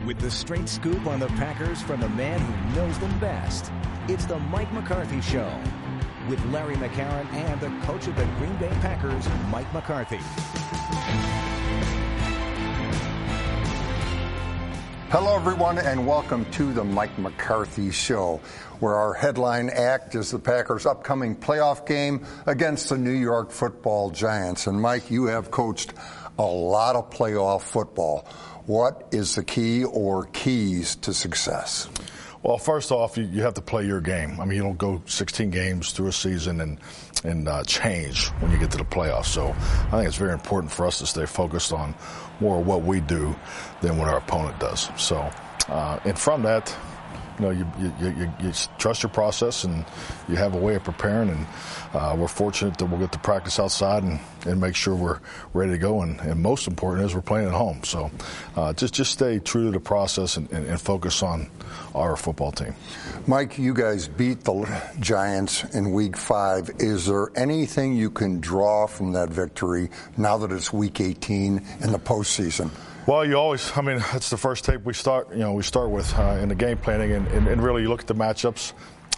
with the straight scoop on the Packers from the man who knows them best. It's the Mike McCarthy Show with Larry McCarron and the coach of the Green Bay Packers, Mike McCarthy. Hello, everyone, and welcome to the Mike McCarthy Show, where our headline act is the Packers' upcoming playoff game against the New York Football Giants. And, Mike, you have coached a lot of playoff football. What is the key or keys to success? Well, first off, you have to play your game. I mean, you don't go 16 games through a season and change when you get to the playoffs. So I think it's very important for us to stay focused on more of what we do than what our opponent does. So, and from that, you trust your process and you have a way of preparing, and we're fortunate that we'll get to practice outside and make sure we're ready to go, and most important is we're playing at home. So just stay true to the process and focus on our football team. Mike, you guys beat the Giants in Week 5. Is there anything you can draw from that victory now that it's Week 18 in the postseason? Well, that's the first tape we start with in the game planning, and really you look at the matchups.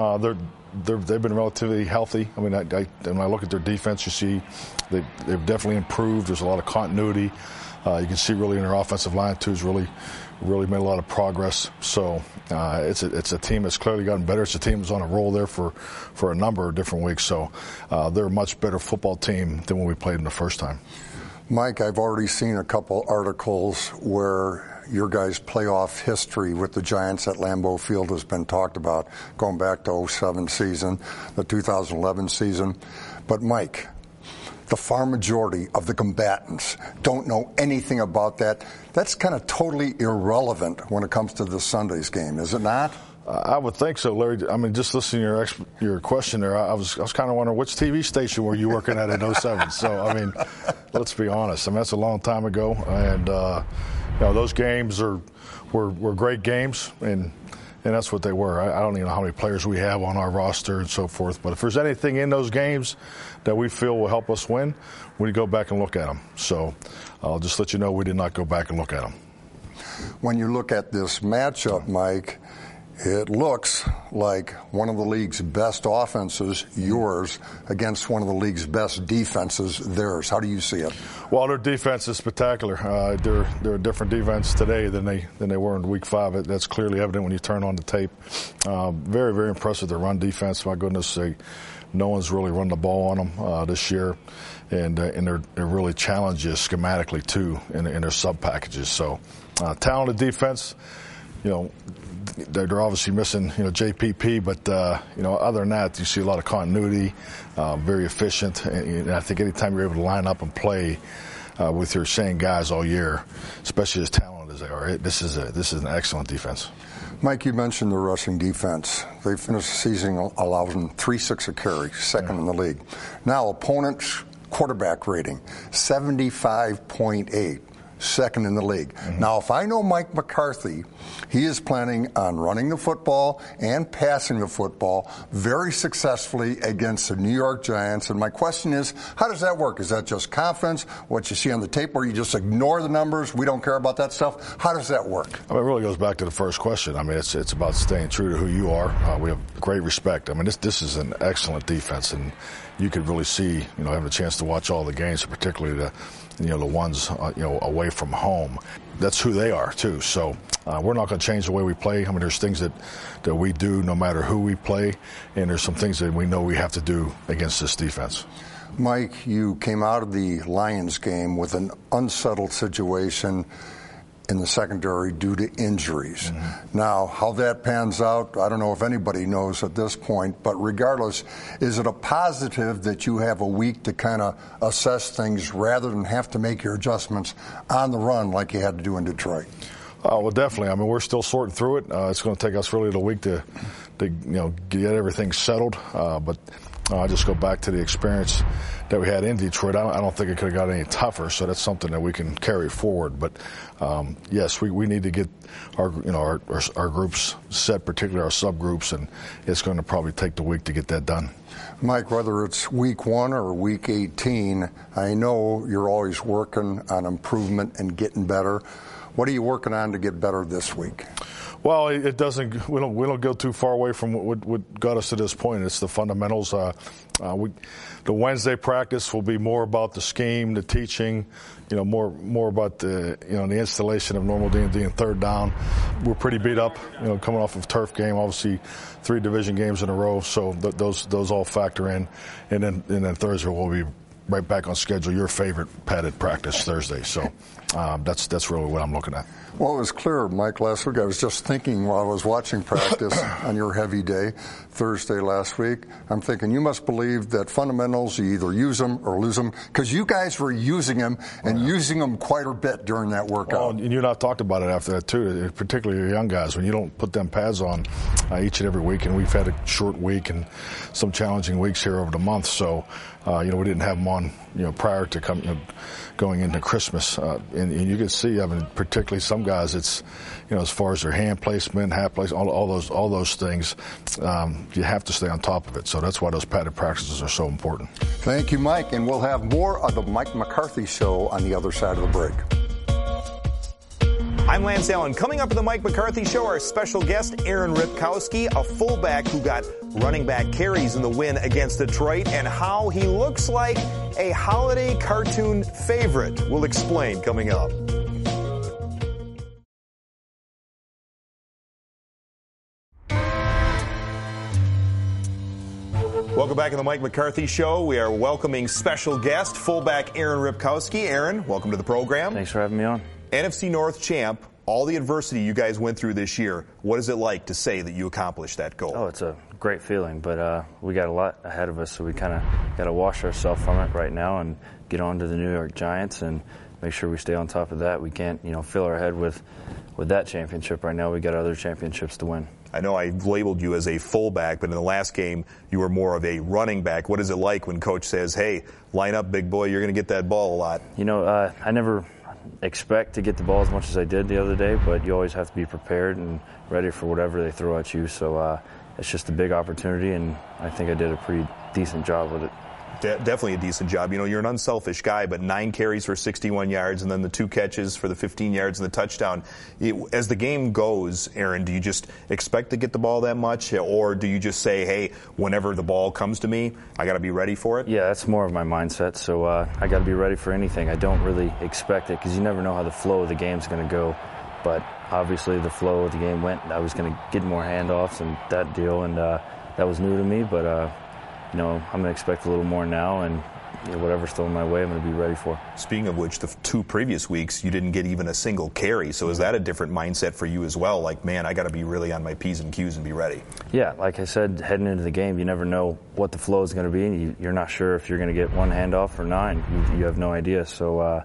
They've been relatively healthy. I mean, when I look at their defense, you see they've definitely improved. There's a lot of continuity. You can see really in their offensive line too has really made a lot of progress. So it's a team that's clearly gotten better. It's a team that's on a roll there for a number of different weeks. So they're a much better football team than when we played them the first time. Mike, I've already seen a couple articles where your guys' playoff history with the Giants at Lambeau Field has been talked about, going back to 2007 season, the 2011 season. But, Mike, the far majority of the combatants don't know anything about that. That's kind of totally irrelevant when it comes to the Sunday's game, is it not? I would think so, Larry. I mean, just listening to your question there, I was kind of wondering which TV station were you working at in 2007. So, I mean, let's be honest. I mean, that's a long time ago, and those games were great games, and that's what they were. I don't even know how many players we have on our roster and so forth. But if there's anything in those games that we feel will help us win, we go back and look at them. So I'll just let you know we did not go back and look at them. When you look at this matchup, Mike, it looks like one of the league's best offenses, yours, against one of the league's best defenses, theirs. How do you see it? Well, their defense is spectacular. They're a different defense today than they were in Week 5. That's clearly evident when you turn on the tape. Very, very impressive, their run defense. My goodness, no one's really run the ball on them this year. And they're really challenged schematically, too, in their sub-packages. So, talented defense. They're obviously missing, JPP, but, other than that, you see a lot of continuity, very efficient. And I think anytime you're able to line up and play with your same guys all year, especially as talented as they are, this is an excellent defense. Mike, you mentioned the rushing defense. They finished the season allowing 3.6 a carry, second in the league. Now, opponent's quarterback rating, 75.8. Second in the league. Mm-hmm. Now, if I know Mike McCarthy, he is planning on running the football and passing the football very successfully against the New York Giants. And my question is, how does that work? Is that just confidence, what you see on the tape, or you just ignore the numbers, we don't care about that stuff? How does that work? I mean, it really goes back to the first question. I mean, it's about staying true to who you are. We have great respect. I mean, this is an excellent defense, and you could really see, having a chance to watch all the games, particularly the ones, away from home. That's who they are, too. So we're not going to change the way we play. I mean, there's things that we do no matter who we play, and there's some things that we know we have to do against this defense. Mike, you came out of the Lions game with an unsettled situation in the secondary due to injuries. Mm-hmm. Now, how that pans out, I don't know if anybody knows at this point, but regardless, is it a positive that you have a week to kind of assess things rather than have to make your adjustments on the run like you had to do in Detroit? Well, definitely. I mean, we're still sorting through it. It's going to take us really the week to get everything settled. But I just go back to the experience that we had in Detroit. I don't think it could have got any tougher, so that's something that we can carry forward. But yes, we need to get our groups set, particularly our subgroups, and it's going to probably take the week to get that done. Mike, whether it's week 1 or week 18, I know you're always working on improvement and getting better. What are you working on to get better this week? Well, it doesn't. We don't go too far away from what got us to this point. It's the fundamentals. The Wednesday practice will be more about the scheme, the teaching. More about the the installation of normal D&D and third down. We're pretty beat up. Coming off of a turf game, obviously 3 division games in a row. So those all factor in, and then Thursday we'll be right back on schedule. Your favorite padded practice Thursday. So that's really what I'm looking at. Well, it was clear, Mike, last week. I was just thinking while I was watching practice on your heavy day, Thursday last week, I'm thinking you must believe that fundamentals, you either use them or lose them, because you guys were using them and using them quite a bit during that workout. Well, and you and I talked about it after that, too, particularly your young guys. When you don't put them pads on each and every week, and we've had a short week and some challenging weeks here over the month, so we didn't have them on prior to going into Christmas. And you can see, particularly some guys, it's, as far as their hand placement, hat placement, all those things, you have to stay on top of it. So that's why those padded practices are so important. Thank you, Mike. And we'll have more of the Mike McCarthy Show on the other side of the break. I'm Lance Allen. Coming up on the Mike McCarthy Show, our special guest, Aaron Ripkowski, a fullback who got running back carries in the win against Detroit, and how he looks like a holiday cartoon favorite. We'll explain coming up. Welcome back to the Mike McCarthy Show. We are welcoming special guest, fullback Aaron Ripkowski. Aaron, welcome to the program. Thanks for having me on. NFC North champ, all the adversity you guys went through this year, what is it like to say that you accomplished that goal? Oh, it's a great feeling, but we got a lot ahead of us, so we kind of got to wash ourselves from it right now and get on to the New York Giants and make sure we stay on top of that. We can't, fill our head with that championship right now. We got other championships to win. I know I labeled you as a fullback, but in the last game, you were more of a running back. What is it like when Coach says, hey, line up, big boy, you're going to get that ball a lot? I never expect to get the ball as much as I did the other day, but you always have to be prepared and ready for whatever they throw at you. So it's just a big opportunity, and I think I did a pretty decent job with it. Definitely a decent job. You're an unselfish guy, but 9 carries for 61 yards and then the 2 catches for the 15 yards and the touchdown. As the game goes, Aaron, do you just expect to get the ball that much, or do you just say, hey, whenever the ball comes to me, I got to be ready for it? Yeah, that's more of my mindset. So I got to be ready for anything. I don't really expect it because you never know how the flow of the game's going to go. But obviously the flow of the game went. I was going to get more handoffs and that deal, and that was new to me, but I'm going to expect a little more now, and whatever's thrown my way, I'm going to be ready for. Speaking of which, the 2 previous weeks, you didn't get even a single carry. So is that a different mindset for you as well? Like, man, I got to be really on my P's and Q's and be ready. Yeah, like I said, heading into the game, you never know what the flow is going to be. And you're not sure if you're going to get 1 handoff or 9. You have no idea. So,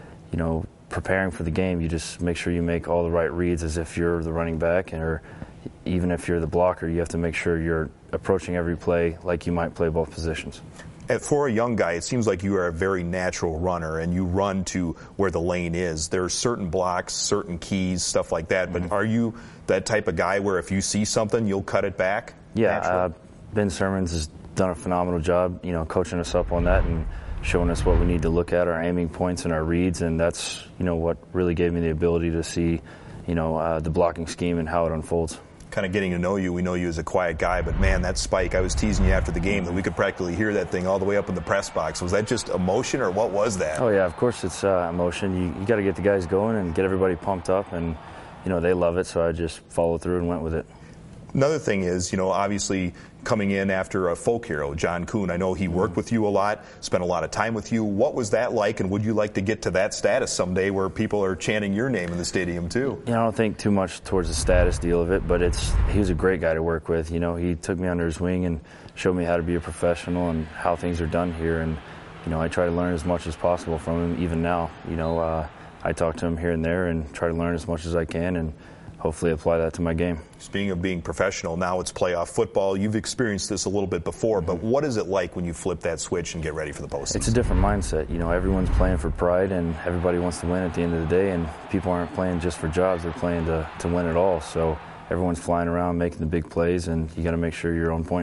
preparing for the game, you just make sure you make all the right reads as if you're the running back, or even if you're the blocker, you have to make sure you're approaching every play like you might play both positions. For a young guy, it seems like you are a very natural runner, and you run to where the lane is. There are certain blocks, certain keys, stuff like that, but are you that type of guy where if you see something, you'll cut it back? Yeah, Ben Sermons has done a phenomenal job, coaching us up on that and showing us what we need to look at, our aiming points and our reads, and that's, what really gave me the ability to see, the blocking scheme and how it unfolds. Kind of getting to know you, we know you as a quiet guy, but man, that spike, I was teasing you after the game that we could practically hear that thing all the way up in the press box. Was that just emotion, or what was that? Oh yeah, of course it's emotion. You got to get the guys going and get everybody pumped up, and they love it, so I just followed through and went with it. Another thing is, obviously coming in after a folk hero, John Kuhn. I know he worked with you a lot, spent a lot of time with you. What was that like, and would you like to get to that status someday where people are chanting your name in the stadium too? I don't think too much towards the status deal of it, but he was a great guy to work with. He took me under his wing and showed me how to be a professional and how things are done here, and I try to learn as much as possible from him even now. I talk to him here and there and try to learn as much as I can and hopefully apply that to my game. Speaking of being professional, now it's playoff football. You've experienced this a little bit before, but what is it like when you flip that switch and get ready for the postseason? It's a different mindset. Everyone's playing for pride, and everybody wants to win at the end of the day, and people aren't playing just for jobs. They're playing to win it all. So everyone's flying around making the big plays, and you got to make sure you're on point.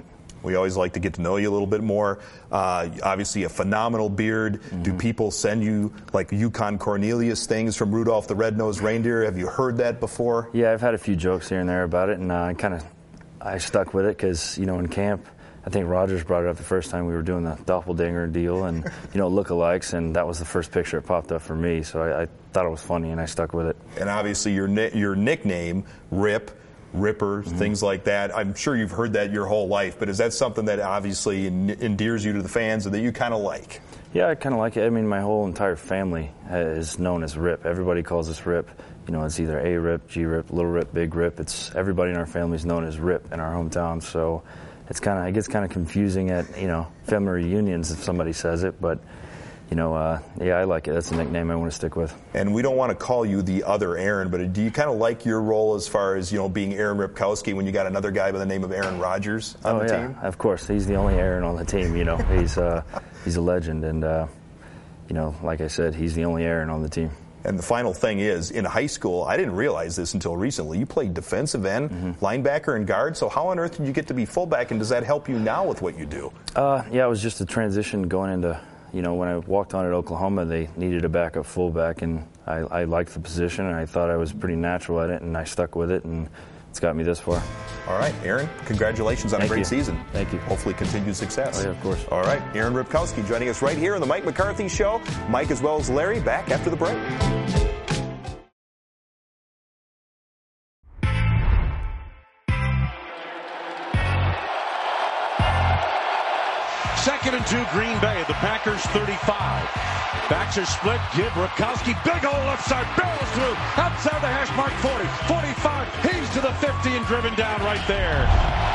We always like to get to know you a little bit more. Obviously, a phenomenal beard. Mm-hmm. Do people send you like Yukon Cornelius things from Rudolph the Red-Nosed Reindeer? Have you heard that before? Yeah, I've had a few jokes here and there about it, and I stuck with it because, in camp, I think Rogers brought it up the first time we were doing the doppelganger deal and, lookalikes, and that was the first picture that popped up for me. So I thought it was funny, and I stuck with it. And obviously your nickname, Rip, Ripper, mm-hmm. things like that, I'm sure you've heard that your whole life, but is that something that obviously endears you to the fans and that you kind of like? Yeah, I kind of like it. I mean, my whole entire family is known as Rip. Everybody calls us Rip. It's either A Rip, G Rip, Little Rip, Big Rip. It's everybody in our family is known as Rip in our hometown. So it gets kind of confusing at family reunions if somebody says it, but I like it. That's a nickname I want to stick with. And we don't want to call you the other Aaron, but do you kind of like your role as far as being Aaron Ripkowski when you got another guy by the name of Aaron Rodgers on the team? Of course, he's the only Aaron on the team. He's a legend, and like I said, he's the only Aaron on the team. And the final thing is, in high school, I didn't realize this until recently, you played defensive end, mm-hmm. linebacker, and guard. So how on earth did you get to be fullback, and does that help you now with what you do? It was just a transition going into, when I walked on at Oklahoma, they needed a backup fullback, and I liked the position, and I thought I was pretty natural at it, and I stuck with it, and it's got me this far. All right, Aaron, congratulations on a great season. Thank you. Hopefully continued success. Oh, yeah, of course. All right, Aaron Ripkowski joining us right here on the Mike McCarthy Show. Mike as well as Larry back after the break. 2nd and 2, Green Bay, the Packers 35. Backs are split, give Ripkowski, big hole left side, barrels through, outside the hash mark 40, 45, he's to the 50 and driven down right there.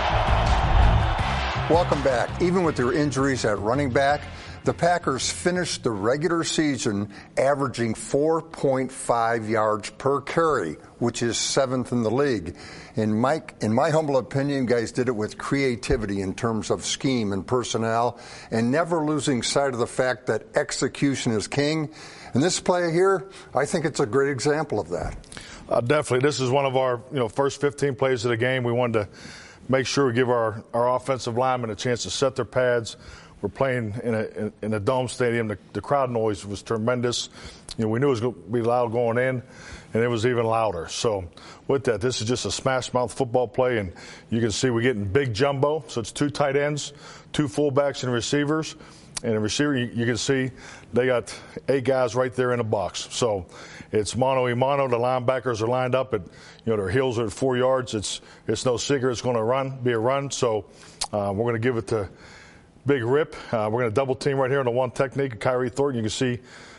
Welcome back. Even with their injuries at running back, the Packers finished the regular season averaging 4.5 yards per carry, which is 7th in the league. And Mike, in my humble opinion, guys did it with creativity in terms of scheme and personnel, and never losing sight of the fact that execution is king. And this play here, I think it's a great example of that. Definitely. This is one of our first 15 plays of the game. We wanted to make sure we give our offensive linemen a chance to set their pads. We're playing in a dome stadium. The crowd noise was tremendous. We knew it was going to be loud going in, and it was even louder. So with that, this is just a smash mouth football play, and you can see we're getting big jumbo. So it's 2 tight ends, 2 fullbacks and receivers. And the receiver, you can see they got 8 guys right there in the box. So it's mano-a-mano. The linebackers are lined up at, their heels are at 4 yards. It's no secret it's going to be a run. So we're going to give it to Big Rip. We're going to double team right here on the one technique of Kyrie Thornton. You can see,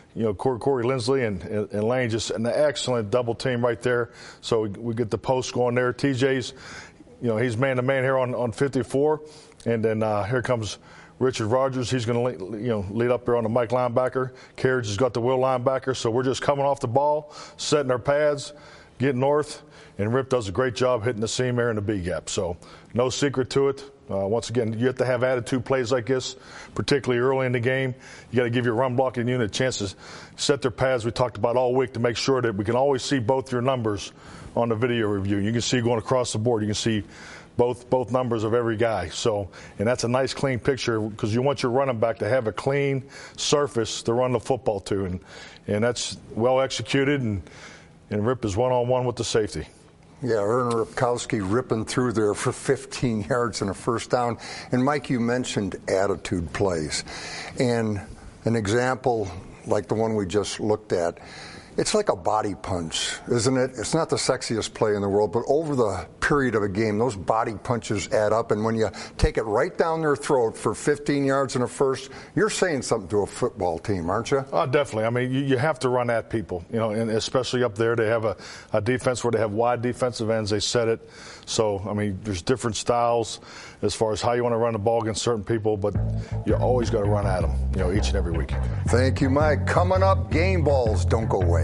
Corey Lindsley and Lane, just an excellent double team right there. So we get the post going there. TJ's, he's man-to-man here on 54. And then here comes Richard Rogers. He's going to lead up there on the Mike linebacker. Carriage has got the Will linebacker. So we're just coming off the ball, setting our pads, getting north. And Rip does a great job hitting the seam there in the B gap. So no secret to it. Once again, you have to have attitude plays like this, particularly early in the game. You got to give your run blocking unit a chance to set their pads. We talked about all week to make sure that we can always see both your numbers on the video review. You can see going across the board. You can see both numbers of every guy. So, and that's a nice clean picture because you want your running back to have a clean surface to run the football to, and that's well executed. And Rip is one-on-one with the safety. Yeah, Aaron Ripkowski ripping through there for 15 yards and a first down. And, Mike, you mentioned attitude plays. And an example like the one we just looked at, it's like a body punch, isn't it? It's not the sexiest play in the world, but over the period of a game, those body punches add up. And when you take it right down their throat for 15 yards and a first, you're saying something to a football team, aren't you? Definitely. I mean, you have to run at people, and especially up there. They have a defense where they have wide defensive ends. They set it. So, I mean, there's different styles as far as how you want to run the ball against certain people, but you always got to run at them, each and every week. Thank you, Mike. Coming up, game balls don't go away.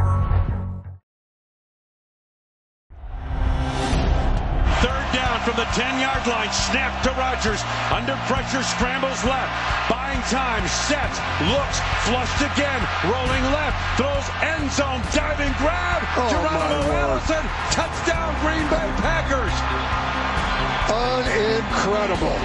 Third down from the 10-yard line, snap to Rodgers. Under pressure, scrambles left. Buying time, sets, looks, flushed again. Rolling left, throws end zone, diving grab. Geronimo Allison, touchdown Green Bay Packers. Incredible.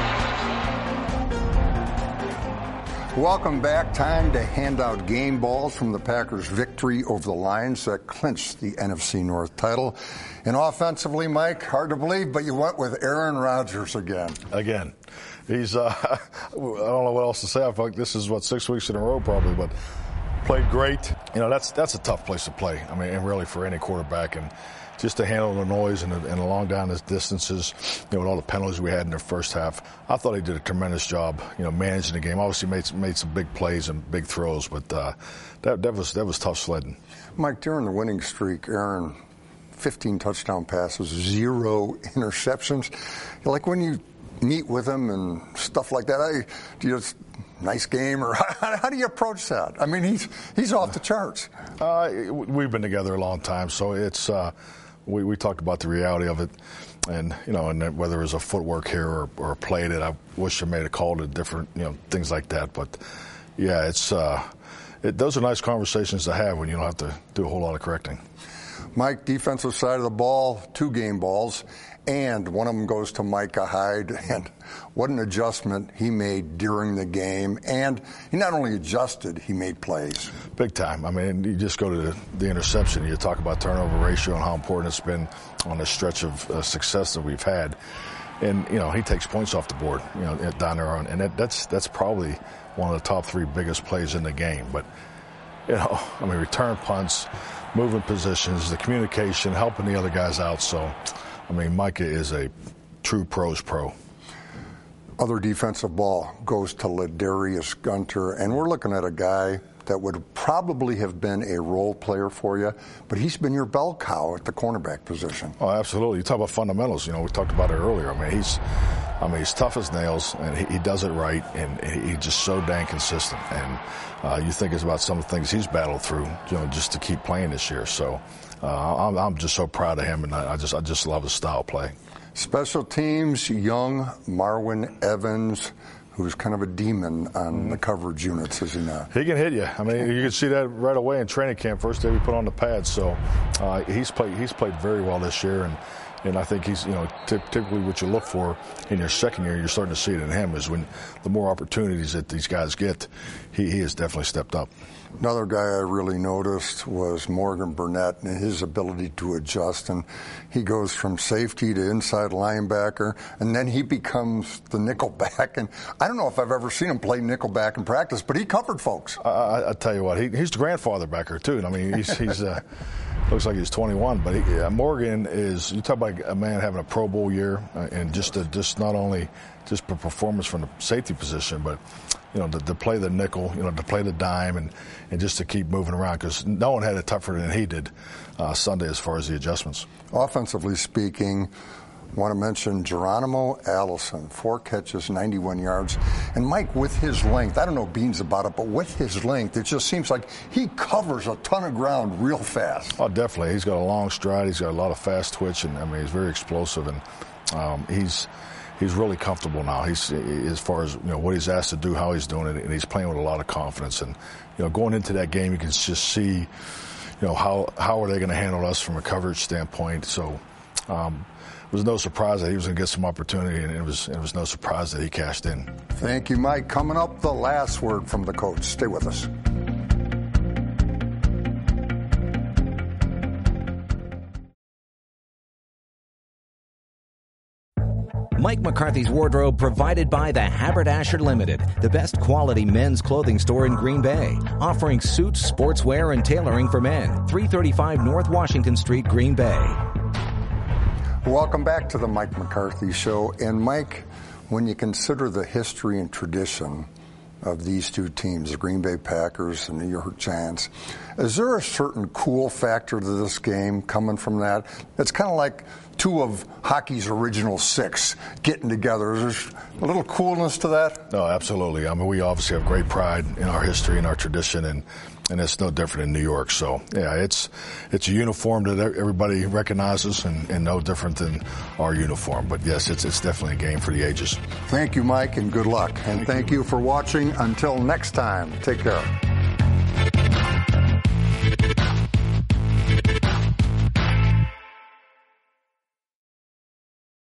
Welcome back. Time to hand out game balls from the Packers' victory over the Lions that clinched the NFC North title. And offensively, Mike, hard to believe, but you went with Aaron Rodgers again. Again. He's, I don't know what else to say. I feel like this is, 6 weeks in a row probably, but played great. You know, that's a tough place to play. I mean, and really for any quarterback. And just to handle the noise and the long down the distances, you know, with all the penalties we had in the first half, I thought he did a tremendous job, you know, managing the game. Obviously made some big plays and big throws, but that was tough sledding. Mike, during the winning streak, Aaron, 15 touchdown passes, 0 interceptions. Like when you meet with him and stuff like that, do you just nice game, or how do you approach that? I mean, he's off the charts. We've been together a long time, so it's we talked about the reality of it, and you know, and whether it was a footwork here or a play that I wish I made a call to different, you know, things like that. But yeah, those are nice conversations to have when you don't have to do a whole lot of correcting. Mike, defensive side of the ball, 2 game balls, and one of them goes to Micah Hyde. And what an adjustment he made during the game. And he not only adjusted, he made plays. Big time. I mean, you just go to the interception. You talk about turnover ratio and how important it's been on the stretch of success that we've had. And, you know, he takes points off the board, you know, down there on. And that's probably one of the top 3 biggest plays in the game. But, you know, I mean, return punts, moving positions, the communication, helping the other guys out. So, I mean, Micah is a true pro's pro. Other defensive ball goes to Ladarius Gunter, and we're looking at a guy that would probably have been a role player for you, but he's been your bell cow at the cornerback position. Oh, absolutely. You talk about fundamentals. You know, we talked about it earlier. I mean, he's tough as nails, and he does it right, and he's just so dang consistent. And you think it's about some of the things he's battled through, you know, just to keep playing this year. So I'm just so proud of him, and I just love his style of play. Special teams, young Marwin Evans, who's kind of a demon on the coverage units, is he not? He can hit you. I mean, you can see that right away in training camp. First day we put on the pads, so he's played very well this year, and I think he's, you know, typically what you look for in your second year, you're starting to see it in him, is when the more opportunities that these guys get, he has definitely stepped up. Another guy I really noticed was Morgan Burnett and his ability to adjust. And he goes from safety to inside linebacker, and then he becomes the nickel back. And I don't know if I've ever seen him play nickel back in practice, but he covered folks. I tell you what, he's the grandfather back there, too. I mean, he's looks like he's 21, but Morgan is, you talk about a man having a Pro Bowl year, and just not only just performance from the safety position, but you know, to play the nickel, you know, to play the dime, and just to keep moving around, because no one had it tougher than he did Sunday as far as the adjustments. Offensively speaking, I want to mention Geronimo Allison, 4 catches, 91 yards. And Mike, with his length, I don't know beans about it, but with his length, it just seems like he covers a ton of ground real fast. Oh, definitely. He's got a long stride. He's got a lot of fast twitch, and I mean, he's very explosive, and he's really comfortable now. He's, as far as, you know, what he's asked to do, how he's doing it, and he's playing with a lot of confidence. And, you know, going into that game, you can just see, you know, how are they going to handle us from a coverage standpoint. So it was no surprise that he was going to get some opportunity, and it was no surprise that he cashed in. Thank you, Mike. Coming up, the last word from the coach. Stay with us. Mike McCarthy's wardrobe provided by the Haberdasher Limited, the best quality men's clothing store in Green Bay, offering suits, sportswear, and tailoring for men. 335 North Washington Street, Green Bay. Welcome back to the Mike McCarthy Show. And Mike, when you consider the history and tradition of these two teams, the Green Bay Packers and the New York Giants, is there a certain cool factor to this game coming from that? It's kind of like two of hockey's original 6 getting together. Is there a little coolness to that? No, absolutely. I mean, we obviously have great pride in our history and our tradition, and and it's no different in New York. So, yeah, it's a uniform that everybody recognizes and no different than our uniform. But, yes, it's definitely a game for the ages. Thank you, Mike, and good luck. And thank you for watching. Until next time, take care.